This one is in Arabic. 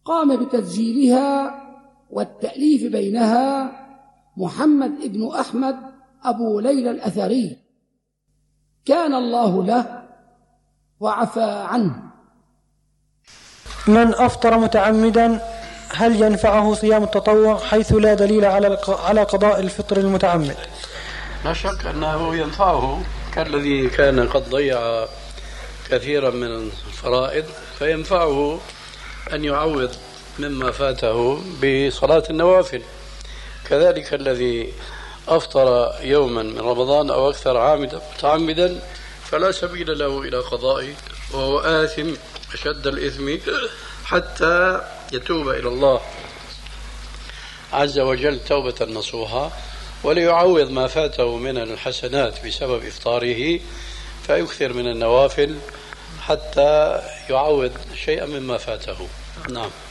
قام بتسجيلها والتأليف بينها محمد بن أحمد أبو ليلى الأثري، كان الله له وعفى عنه. من أفطر متعمدا هل ينفعه صيام التطوع حيث لا دليل على قضاء الفطر المتعمد؟ لا شك أنه ينفعه، كالذي كان قد ضيع كثيرا من الفرائض، فينفعه أن يعوض مما فاته بصلاة النوافل. كذلك الذي أفطر يوما من رمضان أو أكثر متعمدا فلا سبيل له إلى قضائه، وهو آثم أشد الإثم حتى يتوب إلى الله عز وجل توبة نصوحة، وليعوض ما فاته من الحسنات بسبب إفطاره، فيكثر من النوافل حتى يعوض شيئا مما فاته. نعم.